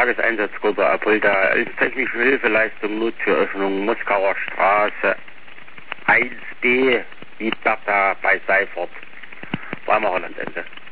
Tageseinsatzgruppe Apolda als technische Hilfeleistung Nottüröffnung Moskauer Straße 1b wie Bertha bei Seifert. Bremer Hollandende.